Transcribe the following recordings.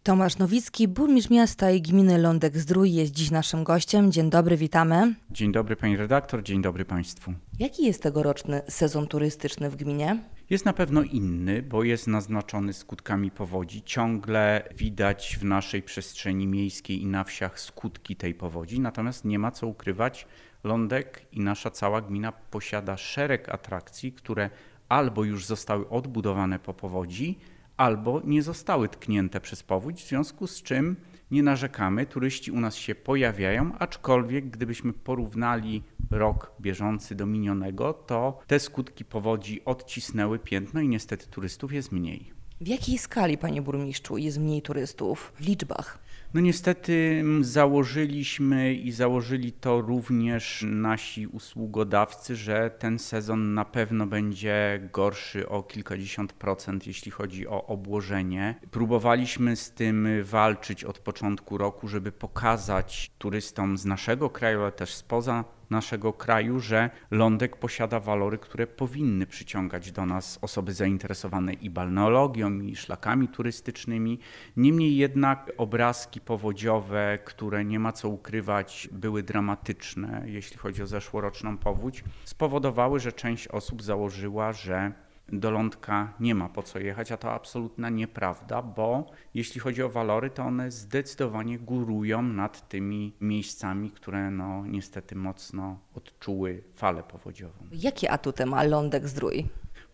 Tomasz Nowicki, burmistrz miasta i gminy Lądek-Zdrój jest dziś naszym gościem. Dzień dobry, witamy. Dzień dobry pani redaktor, dzień dobry państwu. Jaki jest tegoroczny sezon turystyczny w gminie? Jest na pewno inny, bo jest naznaczony skutkami powodzi. Ciągle widać w naszej przestrzeni miejskiej i na wsiach skutki tej powodzi, natomiast nie ma co ukrywać, Lądek i nasza cała gmina posiada szereg atrakcji, które albo już zostały odbudowane po powodzi, albo nie zostały tknięte przez powódź, w związku z czym nie narzekamy, turyści u nas się pojawiają, aczkolwiek gdybyśmy porównali rok bieżący do minionego, to te skutki powodzi odcisnęły piętno i niestety turystów jest mniej. W jakiej skali, panie burmistrzu, jest mniej turystów w liczbach? No niestety założyliśmy i założyli to również nasi usługodawcy, że ten sezon na pewno będzie gorszy o kilkadziesiąt procent, jeśli chodzi o obłożenie. Próbowaliśmy z tym walczyć od początku roku, żeby pokazać turystom z naszego kraju, ale też spoza naszego kraju, że Lądek posiada walory, które powinny przyciągać do nas osoby zainteresowane i balneologią, i szlakami turystycznymi. Niemniej jednak obrazki powodziowe, które nie ma co ukrywać, były dramatyczne, jeśli chodzi o zeszłoroczną powódź, spowodowały, że część osób założyła, że do Lądka nie ma po co jechać, a to absolutna nieprawda, bo jeśli chodzi o walory, to one zdecydowanie górują nad tymi miejscami, które niestety mocno odczuły falę powodziową. Jakie atuty ma Lądek-Zdrój?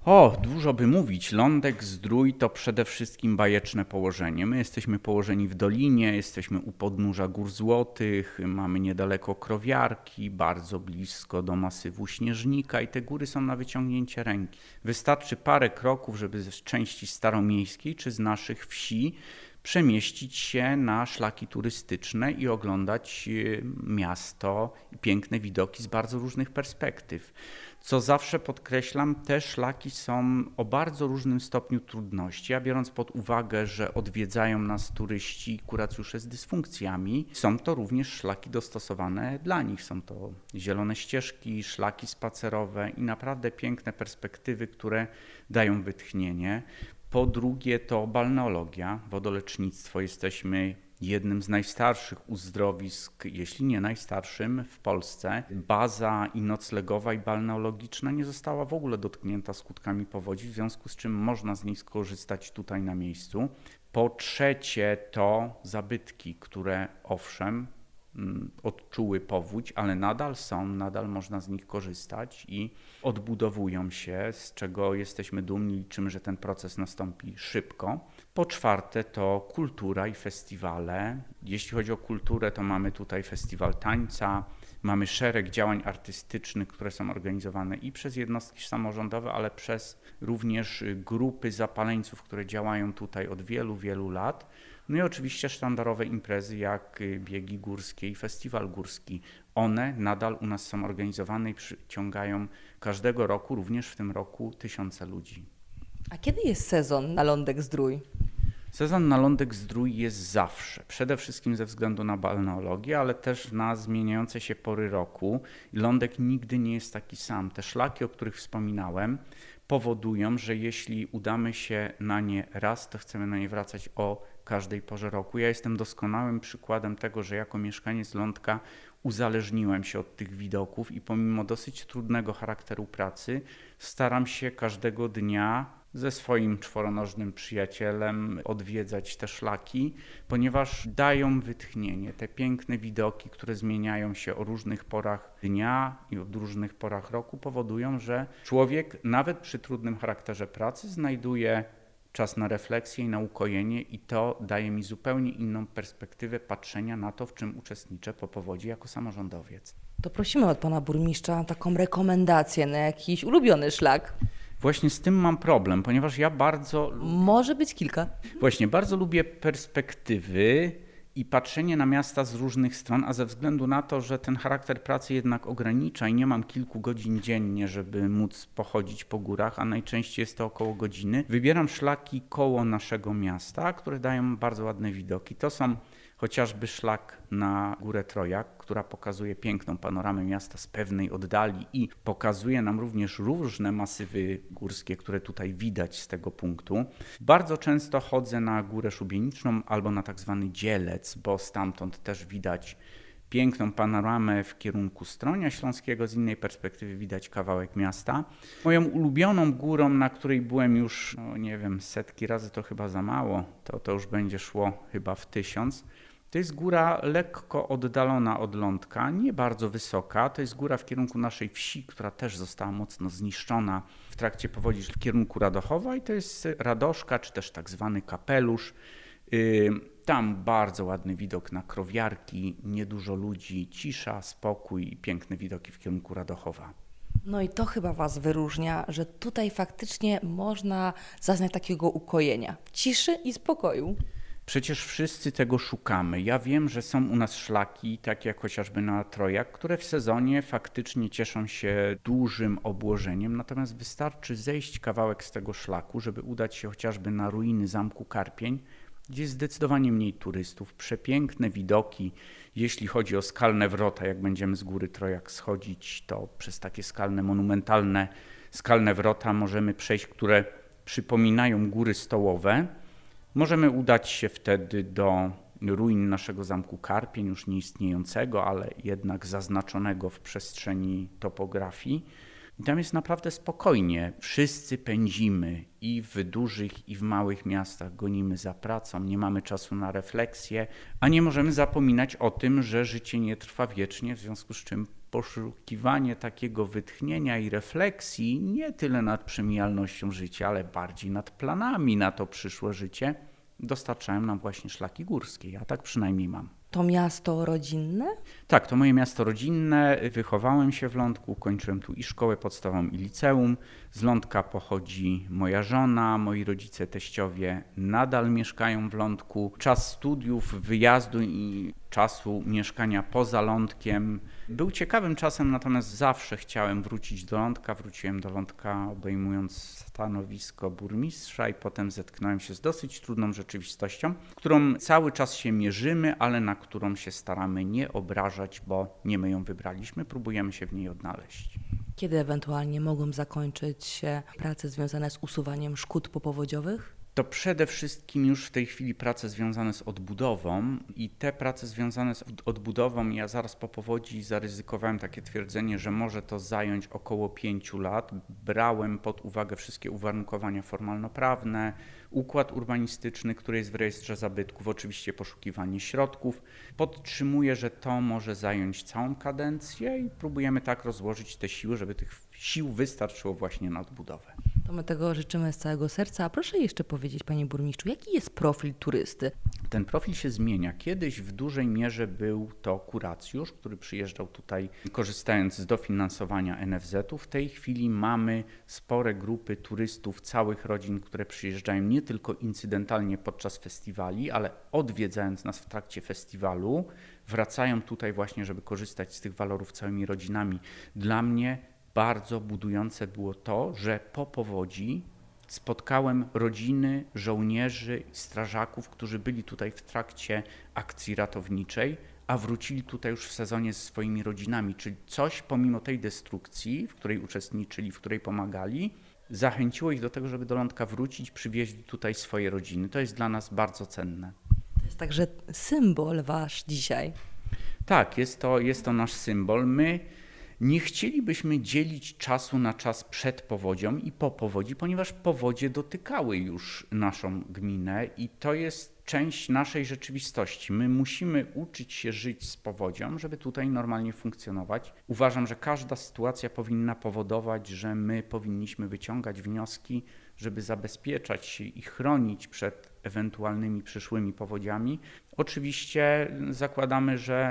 Dużo by mówić. Lądek-Zdrój to przede wszystkim bajeczne położenie. My jesteśmy położeni w dolinie, jesteśmy u podnóża Gór Złotych, mamy niedaleko Krowiarki, bardzo blisko do masywu Śnieżnika i te góry są na wyciągnięcie ręki. Wystarczy parę kroków, żeby z części staromiejskiej czy z naszych wsi przemieścić się na szlaki turystyczne i oglądać miasto i piękne widoki z bardzo różnych perspektyw. Co zawsze podkreślam, te szlaki są o bardzo różnym stopniu trudności, a biorąc pod uwagę, że odwiedzają nas turyści i kuracjusze z dysfunkcjami, są to również szlaki dostosowane dla nich. Są to zielone ścieżki, szlaki spacerowe i naprawdę piękne perspektywy, które dają wytchnienie. Po drugie to balneologia, wodolecznictwo. Jesteśmy jednym z najstarszych uzdrowisk, jeśli nie najstarszym w Polsce. Baza i noclegowa i balneologiczna nie została w ogóle dotknięta skutkami powodzi, w związku z czym można z niej skorzystać tutaj na miejscu. Po trzecie to zabytki, które owszem odczuły powódź, ale nadal można z nich korzystać i odbudowują się, z czego jesteśmy dumni, liczymy, że ten proces nastąpi szybko. Po czwarte to kultura i festiwale. Jeśli chodzi o kulturę, to mamy tutaj festiwal tańca, mamy szereg działań artystycznych, które są organizowane i przez jednostki samorządowe, ale przez również grupy zapaleńców, które działają tutaj od wielu, wielu lat. No i oczywiście sztandarowe imprezy jak biegi górskie i festiwal górski. One nadal u nas są organizowane i przyciągają każdego roku, również w tym roku, tysiące ludzi. A kiedy jest sezon na Lądek-Zdrój? Sezon na Lądek-Zdrój jest zawsze, przede wszystkim ze względu na balneologię, ale też na zmieniające się pory roku. Lądek nigdy nie jest taki sam. Te szlaki, o których wspominałem, powodują, że jeśli udamy się na nie raz, to chcemy na nie wracać o każdej porze roku. Ja jestem doskonałym przykładem tego, że jako mieszkaniec Lądka uzależniłem się od tych widoków i pomimo dosyć trudnego charakteru pracy staram się każdego dnia ze swoim czworonożnym przyjacielem odwiedzać te szlaki, ponieważ dają wytchnienie. Te piękne widoki, które zmieniają się o różnych porach dnia i o różnych porach roku, powodują, że człowiek nawet przy trudnym charakterze pracy znajduje czas na refleksję i na ukojenie i to daje mi zupełnie inną perspektywę patrzenia na to, w czym uczestniczę po powodzi jako samorządowiec. To prosimy od pana burmistrza taką rekomendację na jakiś ulubiony szlak. Właśnie z tym mam problem, ponieważ ja bardzo Może być kilka. Właśnie, bardzo lubię perspektywy i patrzenie na miasta z różnych stron, a ze względu na to, że ten charakter pracy jednak ogranicza i nie mam kilku godzin dziennie, żeby móc pochodzić po górach, a najczęściej jest to około godziny, wybieram szlaki koło naszego miasta, które dają bardzo ładne widoki. To są chociażby szlak na Górę Trojak, która pokazuje piękną panoramę miasta z pewnej oddali i pokazuje nam również różne masywy górskie, które tutaj widać z tego punktu. Bardzo często chodzę na Górę Szubieniczną albo na tak zwany Dzielec, bo stamtąd też widać piękną panoramę w kierunku Stronia Śląskiego, z innej perspektywy widać kawałek miasta. Moją ulubioną górą, na której byłem już, nie wiem, setki razy to chyba za mało, to już będzie szło chyba w 1000. To jest góra lekko oddalona od lądka, nie bardzo wysoka. To jest góra w kierunku naszej wsi, która też została mocno zniszczona w trakcie powodzi w kierunku Radochowa i to jest Radoszka, czy też tak zwany Kapelusz. Tam bardzo ładny widok na krowiarki, niedużo ludzi, cisza, spokój i piękne widoki w kierunku Radochowa. No i to chyba Was wyróżnia, że tutaj faktycznie można zaznać takiego ukojenia, ciszy i spokoju. Przecież wszyscy tego szukamy. Ja wiem, że są u nas szlaki, takie jak chociażby na Trojak, które w sezonie faktycznie cieszą się dużym obłożeniem, natomiast wystarczy zejść kawałek z tego szlaku, żeby udać się chociażby na ruiny Zamku Karpień, gdzie jest zdecydowanie mniej turystów, przepiękne widoki. Jeśli chodzi o skalne wrota, jak będziemy z góry Trojak schodzić, to przez takie skalne, monumentalne skalne wrota możemy przejść, które przypominają góry stołowe. Możemy udać się wtedy do ruin naszego Zamku Karpień, już nieistniejącego, ale jednak zaznaczonego w przestrzeni topografii. I tam jest naprawdę spokojnie. Wszyscy pędzimy i w dużych, i w małych miastach, gonimy za pracą, nie mamy czasu na refleksję, a nie możemy zapominać o tym, że życie nie trwa wiecznie, w związku z czym poszukiwanie takiego wytchnienia i refleksji nie tyle nad przemijalnością życia, ale bardziej nad planami na to przyszłe życie dostarczają nam właśnie szlaki górskie. Ja tak przynajmniej mam. To miasto rodzinne? Tak, to moje miasto rodzinne. Wychowałem się w Lądku, kończyłem tu i szkołę podstawową, i liceum. Z Lądka pochodzi moja żona, moi rodzice, teściowie nadal mieszkają w Lądku. Czas studiów, wyjazdu i czasu mieszkania poza Lądkiem był ciekawym czasem, natomiast zawsze chciałem wrócić do Lądka. Wróciłem do Lądka obejmując stanowisko burmistrza i potem zetknąłem się z dosyć trudną rzeczywistością, którą cały czas się mierzymy, ale na którą się staramy nie obrażać, bo nie my ją wybraliśmy, próbujemy się w niej odnaleźć. Kiedy ewentualnie mogą zakończyć się prace związane z usuwaniem szkód popowodziowych? To przede wszystkim już w tej chwili prace związane z odbudową i te prace związane z odbudową, ja zaraz po powodzi zaryzykowałem takie twierdzenie, że może to zająć około 5 lat. Brałem pod uwagę wszystkie uwarunkowania formalnoprawne, układ urbanistyczny, który jest w rejestrze zabytków, oczywiście poszukiwanie środków. Podtrzymuję, że to może zająć całą kadencję i próbujemy tak rozłożyć te siły, żeby tych sił wystarczyło właśnie na odbudowę. To my tego życzymy z całego serca. A proszę jeszcze powiedzieć, panie burmistrzu, jaki jest profil turysty? Ten profil się zmienia. Kiedyś w dużej mierze był to kuracjusz, który przyjeżdżał tutaj korzystając z dofinansowania NFZ-u. W tej chwili mamy spore grupy turystów, całych rodzin, które przyjeżdżają nie tylko incydentalnie podczas festiwali, ale odwiedzając nas w trakcie festiwalu, wracają tutaj właśnie, żeby korzystać z tych walorów całymi rodzinami. Dla mnie bardzo budujące było to, że po powodzi spotkałem rodziny żołnierzy i strażaków, którzy byli tutaj w trakcie akcji ratowniczej, a wrócili tutaj już w sezonie ze swoimi rodzinami, czyli coś pomimo tej destrukcji, w której uczestniczyli, w której pomagali, zachęciło ich do tego, żeby do Lądka wrócić, przywieźli tutaj swoje rodziny. To jest dla nas bardzo cenne. To jest także symbol wasz dzisiaj. Tak, jest to nasz symbol. My nie chcielibyśmy dzielić czasu na czas przed powodzią i po powodzi, ponieważ powodzie dotykały już naszą gminę i to jest część naszej rzeczywistości. My musimy uczyć się żyć z powodzią, żeby tutaj normalnie funkcjonować. Uważam, że każda sytuacja powinna powodować, że my powinniśmy wyciągać wnioski, żeby zabezpieczać się i chronić przed ewentualnymi przyszłymi powodziami. Oczywiście zakładamy, że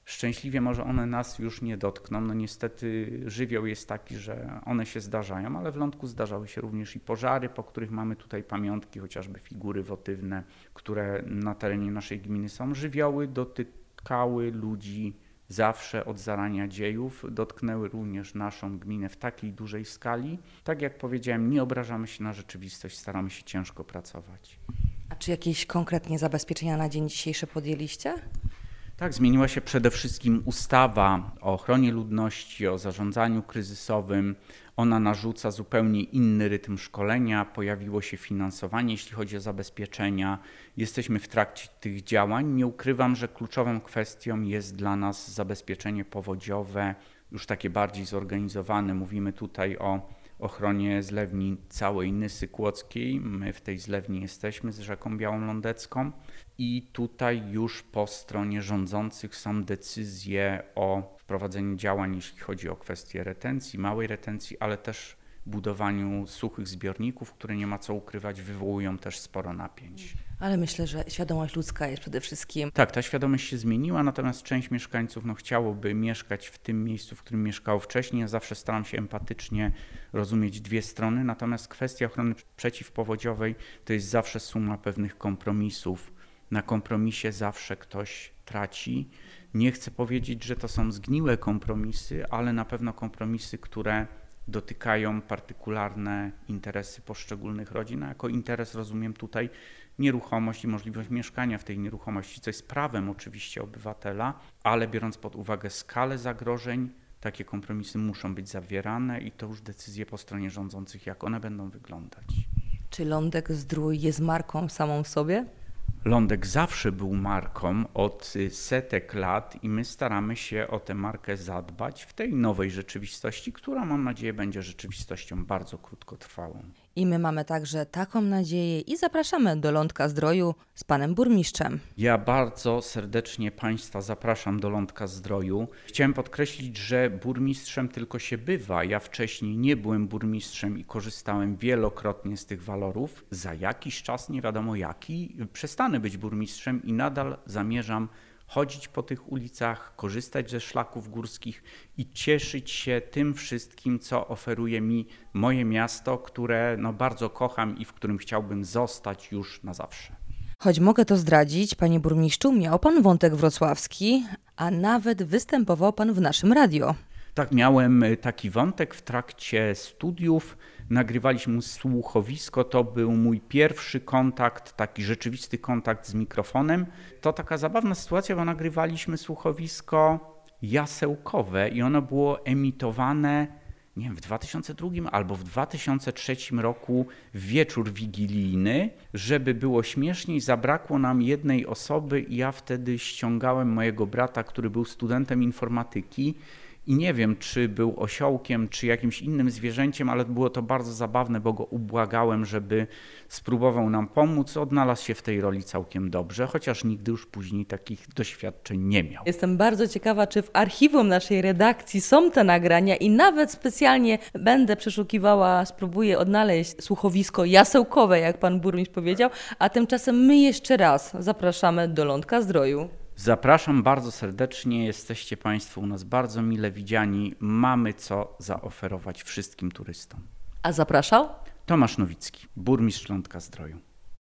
Szczęśliwie może one nas już nie dotkną. No niestety żywioł jest taki, że one się zdarzają, ale w Lądku zdarzały się również i pożary, po których mamy tutaj pamiątki, chociażby figury wotywne, które na terenie naszej gminy są. Żywioły dotykały ludzi zawsze od zarania dziejów, dotknęły również naszą gminę w takiej dużej skali. Tak jak powiedziałem, nie obrażamy się na rzeczywistość, staramy się ciężko pracować. A czy jakieś konkretnie zabezpieczenia na dzień dzisiejszy podjęliście? Tak, zmieniła się przede wszystkim ustawa o ochronie ludności, o zarządzaniu kryzysowym. Ona narzuca zupełnie inny rytm szkolenia, pojawiło się finansowanie, jeśli chodzi o zabezpieczenia. Jesteśmy w trakcie tych działań. Nie ukrywam, że kluczową kwestią jest dla nas zabezpieczenie powodziowe, już takie bardziej zorganizowane. Mówimy tutaj o ochronie zlewni całej Nysy Kłodzkiej. My w tej zlewni jesteśmy z rzeką Białą Lądecką i tutaj już po stronie rządzących są decyzje o wprowadzeniu działań, jeśli chodzi o kwestię retencji, małej retencji, ale też budowaniu suchych zbiorników, które nie ma co ukrywać, wywołują też sporo napięć. Ale myślę, że świadomość ludzka jest przede wszystkim. Tak, ta świadomość się zmieniła, natomiast część mieszkańców chciałoby mieszkać w tym miejscu, w którym mieszkało wcześniej. Ja zawsze staram się empatycznie rozumieć dwie strony, natomiast kwestia ochrony przeciwpowodziowej to jest zawsze suma pewnych kompromisów. Na kompromisie zawsze ktoś traci. Nie chcę powiedzieć, że to są zgniłe kompromisy, ale na pewno kompromisy, które dotykają partykularne interesy poszczególnych rodzin. A jako interes rozumiem tutaj nieruchomość i możliwość mieszkania w tej nieruchomości, co jest prawem oczywiście obywatela, ale biorąc pod uwagę skalę zagrożeń, takie kompromisy muszą być zawierane i to już decyzje po stronie rządzących, jak one będą wyglądać. Czy Lądek-Zdrój jest marką samą w sobie? Lądek zawsze był marką od setek lat i my staramy się o tę markę zadbać w tej nowej rzeczywistości, która mam nadzieję będzie rzeczywistością bardzo krótkotrwałą. I my mamy także taką nadzieję i zapraszamy do Lądka-Zdroju z panem burmistrzem. Ja bardzo serdecznie Państwa zapraszam do Lądka-Zdroju. Chciałem podkreślić, że burmistrzem tylko się bywa. Ja wcześniej nie byłem burmistrzem i korzystałem wielokrotnie z tych walorów. Za jakiś czas, nie wiadomo jaki, przestanę być burmistrzem i nadal zamierzam chodzić po tych ulicach, korzystać ze szlaków górskich i cieszyć się tym wszystkim, co oferuje mi moje miasto, które bardzo kocham i w którym chciałbym zostać już na zawsze. Choć mogę to zdradzić, panie burmistrzu, miał pan wątek wrocławski, a nawet występował pan w naszym radio. Tak, miałem taki wątek w trakcie studiów. Nagrywaliśmy słuchowisko, to był mój pierwszy kontakt, taki rzeczywisty kontakt z mikrofonem. To taka zabawna sytuacja, bo nagrywaliśmy słuchowisko jasełkowe i ono było emitowane, nie wiem, w 2002 albo w 2003 roku w wieczór wigilijny. Żeby było śmieszniej, zabrakło nam jednej osoby i ja wtedy ściągałem mojego brata, który był studentem informatyki. I nie wiem, czy był osiołkiem, czy jakimś innym zwierzęciem, ale było to bardzo zabawne, bo go ubłagałem, żeby spróbował nam pomóc. Odnalazł się w tej roli całkiem dobrze, chociaż nigdy już później takich doświadczeń nie miał. Jestem bardzo ciekawa, czy w archiwum naszej redakcji są te nagrania i nawet specjalnie będę przeszukiwała, spróbuję odnaleźć słuchowisko jasełkowe, jak pan burmistrz powiedział, a tymczasem my jeszcze raz zapraszamy do Lądka-Zdroju. Zapraszam bardzo serdecznie, jesteście Państwo u nas bardzo mile widziani, mamy co zaoferować wszystkim turystom. A zapraszał? Tomasz Nowicki, burmistrz Lądka-Zdroju.